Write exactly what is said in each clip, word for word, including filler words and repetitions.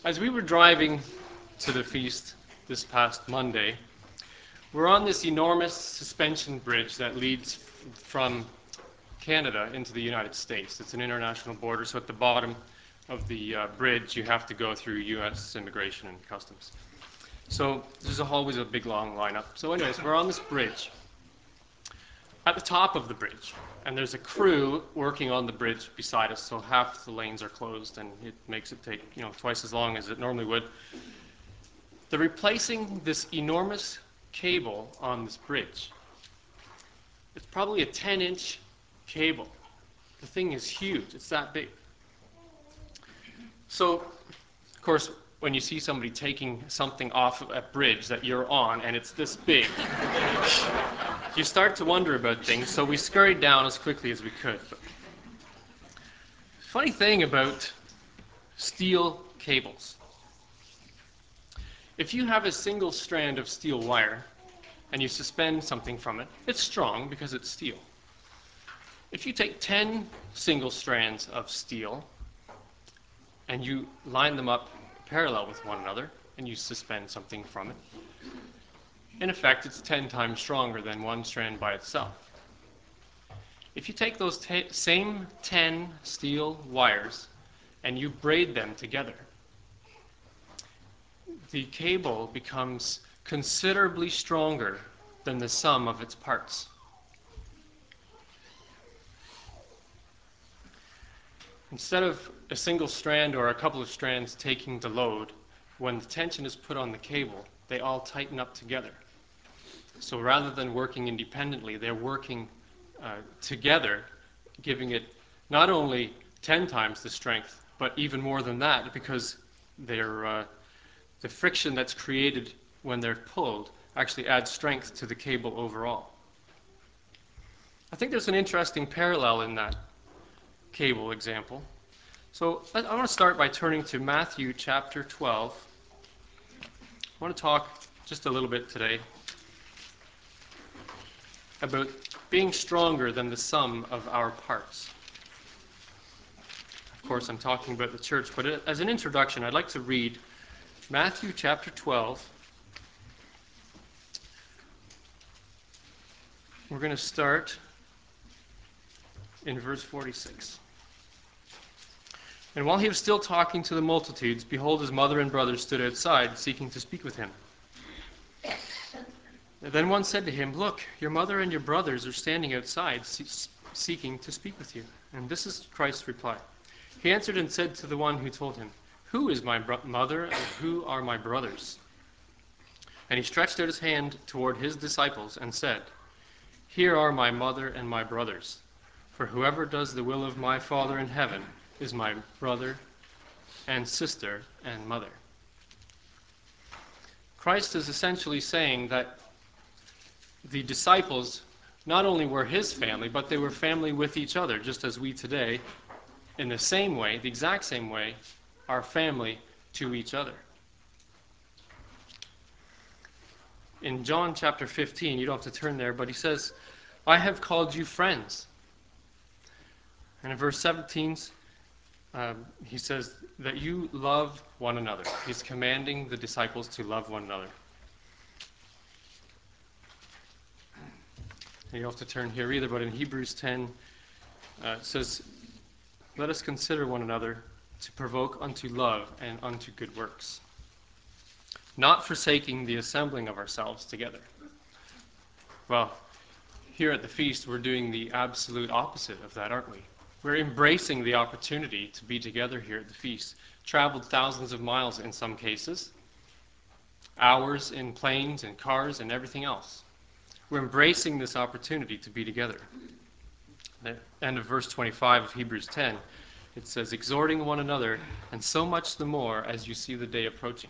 As we were driving to the feast this past Monday, we're on this enormous suspension bridge that leads from Canada into the United States. It's an international border, so at the bottom of the uh, bridge, you have to go through U S immigration and customs. So there's always a big long lineup. So anyways, we're on this bridge. At the top of the bridge, and there's a crew working on the bridge beside us, so half the lanes are closed, and it makes it take, you know, twice as long as it normally would. They're replacing this enormous cable on this bridge. It's probably a ten inch cable. The thing is huge. It's that big. So, of course, when you see somebody taking something off of a bridge that you're on and it's this big, you start to wonder about things, so we scurried down as quickly as we could. But funny thing about steel cables. If you have a single strand of steel wire and you suspend something from it, it's strong because it's steel. If you take ten single strands of steel and you line them up parallel with one another and you suspend something from it, in effect, it's ten times stronger than one strand by itself. If you take those t- same ten steel wires and you braid them together, the cable becomes considerably stronger than the sum of its parts. Instead of a single strand or a couple of strands taking the load, when the tension is put on the cable, they all tighten up together. So rather than working independently, they're working uh, together, giving it not only ten times the strength, but even more than that, because they're, uh, the friction that's created when they're pulled actually adds strength to the cable overall. I think there's an interesting parallel in that cable example. So I want to start by turning to Matthew chapter twelve. I want to talk just a little bit today about being stronger than the sum of our parts. Of course, I'm talking about the church, but as an introduction, I'd like to read Matthew chapter twelve. We're going to start in verse forty-six. And while he was still talking to the multitudes, behold, his mother and brothers stood outside, seeking to speak with him. And then one said to him, "Look, your mother and your brothers are standing outside, see- seeking to speak with you." And this is Christ's reply. He answered and said to the one who told him, "Who is my bro- mother and who are my brothers?" And he stretched out his hand toward his disciples and said, "Here are my mother and my brothers. For whoever does the will of my Father in heaven is my brother and sister and mother." Christ is essentially saying that the disciples not only were his family, but they were family with each other, just as we today, in the same way, the exact same way, are family to each other. In John chapter fifteen, you don't have to turn there, but he says, "I have called you friends." And in verse seventeen, um, he says that you love one another. He's commanding the disciples to love one another. And you don't have to turn here either, but in Hebrews ten, uh, it says, "Let us consider one another to provoke unto love and unto good works, not forsaking the assembling of ourselves together." Well, here at the feast, we're doing the absolute opposite of that, aren't we? We're embracing the opportunity to be together here at the feast. Traveled thousands of miles in some cases, hours in planes and cars and everything else. We're embracing this opportunity to be together. At the end of verse twenty-five of Hebrews ten, it says, "Exhorting one another, and so much the more as you see the day approaching."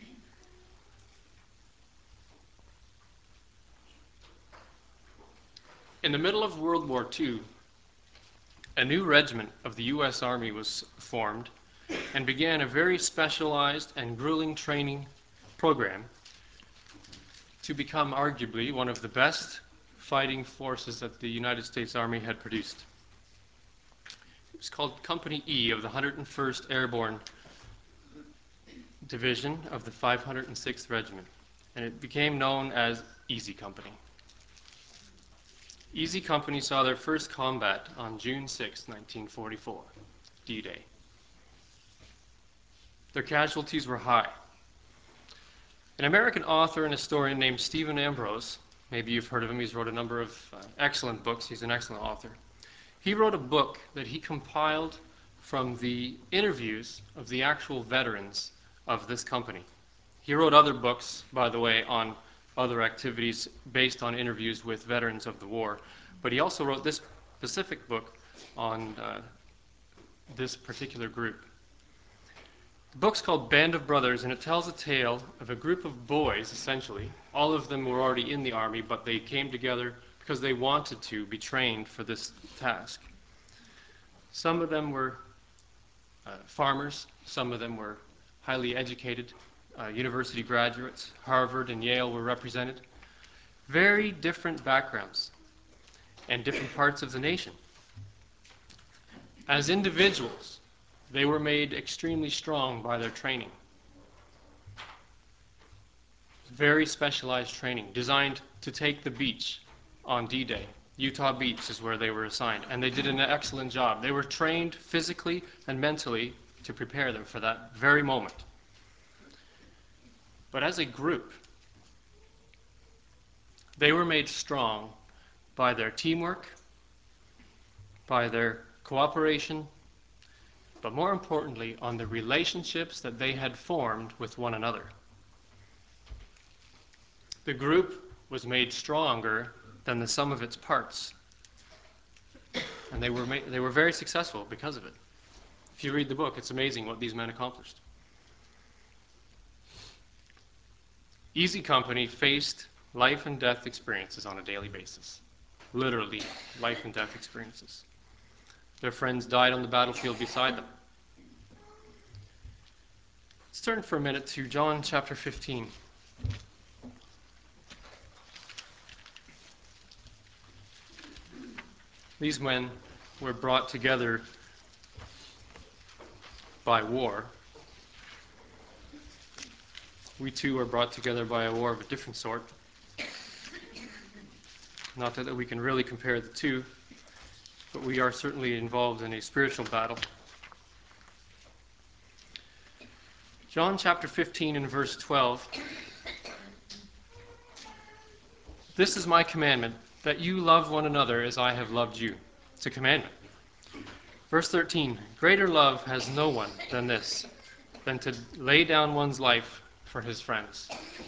In the middle of World War Two, a new regiment of the U S Army was formed and began a very specialized and grueling training program to become arguably one of the best fighting forces that the United States Army had produced. It was called Company E of the one hundred first Airborne division of the five hundred sixth Regiment, and it became known as Easy Company. Easy Company saw their first combat on June sixth, nineteen forty-four, D-Day. Their casualties were high. An American author and historian named Stephen Ambrose, maybe you've heard of him, he's wrote a number of uh, excellent books, he's an excellent author. He wrote a book that he compiled from the interviews of the actual veterans of this company. He wrote other books, by the way, on other activities based on interviews with veterans of the war, but he also wrote this specific book on uh, this particular group. The book's called Band of Brothers, and it tells a tale of a group of boys, essentially. All of them were already in the Army, but they came together because they wanted to be trained for this task. Some of them were uh, farmers, some of them were highly educated uh, university graduates. Harvard and Yale were represented. Very different backgrounds and different parts of the nation. As individuals, they were made extremely strong by their training. Very specialized training, designed to take the beach on D-Day. Utah Beach is where they were assigned, and they did an excellent job. They were trained physically and mentally to prepare them for that very moment. But as a group, they were made strong by their teamwork, by their cooperation, but more importantly, on the relationships that they had formed with one another. The group was made stronger than the sum of its parts, and they were, ma- they were very successful because of it. If you read the book, it's amazing what these men accomplished. Easy Company faced life and death experiences on a daily basis. Literally, life and death experiences. Their friends died on the battlefield beside them. Let's turn for a minute to John chapter fifteen. These men were brought together by war. We too are brought together by a war of a different sort. Not that we can really compare the two, but we are certainly involved in a spiritual battle. John chapter fifteen and verse twelve. This is my commandment, that you love one another as I have loved you. It's a commandment. Verse thirteen. Greater love has no one than this, than to lay down one's life for his friends.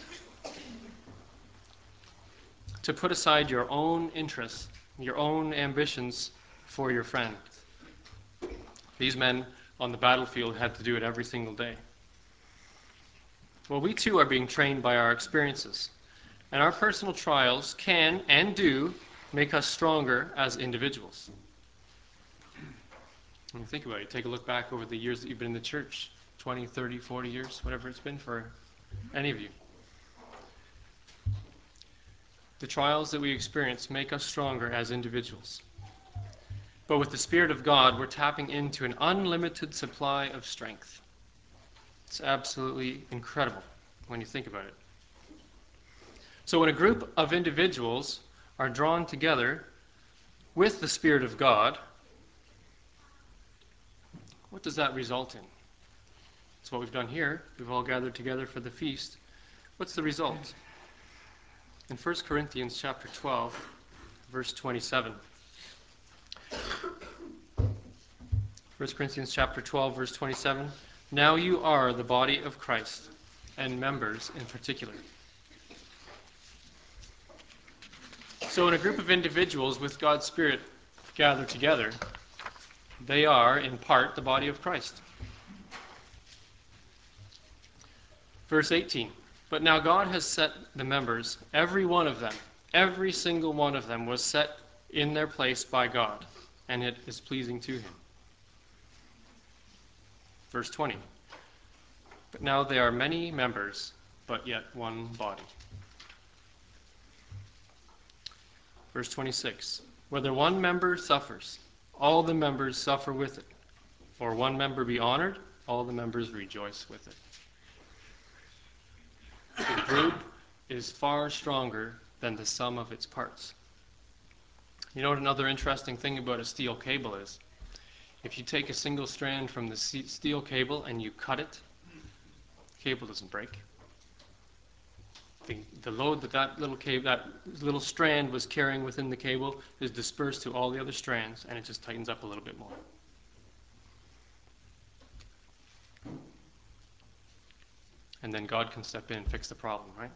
To put aside your own interests, your own ambitions for your friends. These men on the battlefield had to do it every single day. Well, we too are being trained by our experiences, and our personal trials can and do make us stronger as individuals. When you think about it, take a look back over the years that you've been in the church, twenty, thirty, forty years, whatever it's been for any of you. The trials that we experience make us stronger as individuals. But with the Spirit of God, we're tapping into an unlimited supply of strength. It's absolutely incredible when you think about it. So when a group of individuals are drawn together with the Spirit of God, what does that result in? That's what we've done here. We've all gathered together for the feast. What's the result? In First Corinthians chapter twelve, verse twenty-seven. First Corinthians chapter twelve, verse twenty-seven. Now you are the body of Christ, and members in particular. So when a group of individuals with God's Spirit gather together, they are, in part, the body of Christ. Verse eighteen. But now God has set the members, every one of them, every single one of them was set in their place by God, and it is pleasing to him. Verse twenty. But now there are many members, but yet one body. Verse twenty-six. Whether one member suffers, all the members suffer with it. Or one member be honored, all the members rejoice with it. The group is far stronger than the sum of its parts. You know what another interesting thing about a steel cable is? If you take a single strand from the steel cable and you cut it, the cable doesn't break. The, the load that that little cable, that little strand was carrying within the cable is dispersed to all the other strands, and it just tightens up a little bit more. And then God can step in and fix the problem, right?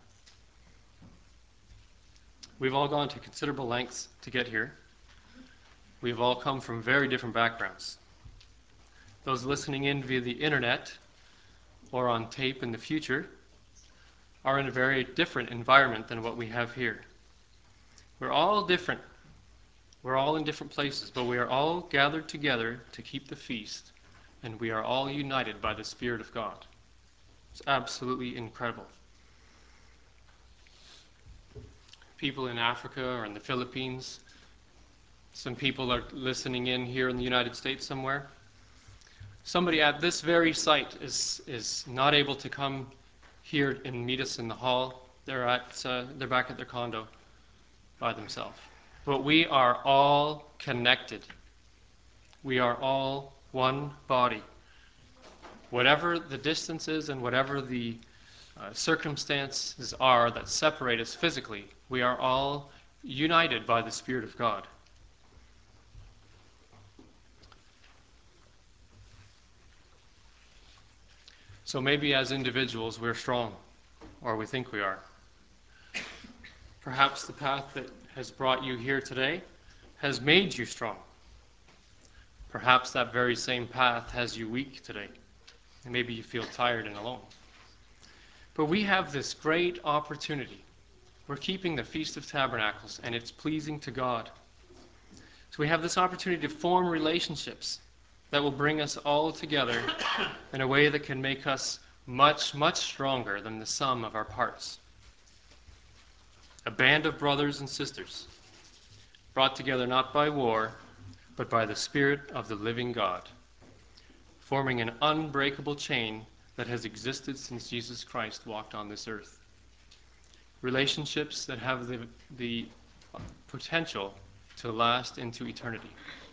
We've all gone to considerable lengths to get here. We've all come from very different backgrounds. Those listening in via the internet or on tape in the future are in a very different environment than what we have here. We're all different. We're all in different places, but we are all gathered together to keep the feast, and we are all united by the Spirit of God. It's absolutely incredible. People in Africa or in the Philippines, some people are listening in here in the United States somewhere. Somebody at this very site is is not able to come here and meet us in the hall. They're at uh, they're back at their condo by themselves. But we are all connected. We are all one body. Whatever the distances and whatever the uh, circumstances are that separate us physically, we are all united by the Spirit of God. So maybe as individuals we're strong, or we think we are. Perhaps the path that has brought you here today has made you strong. Perhaps that very same path has you weak today, and maybe you feel tired and alone. But we have this great opportunity. We're keeping the Feast of Tabernacles, and it's pleasing to God. So we have this opportunity to form relationships that will bring us all together in a way that can make us much, much stronger than the sum of our parts. A band of brothers and sisters, brought together not by war, but by the Spirit of the living God, forming an unbreakable chain that has existed since Jesus Christ walked on this earth. Relationships that have the, the potential to last into eternity.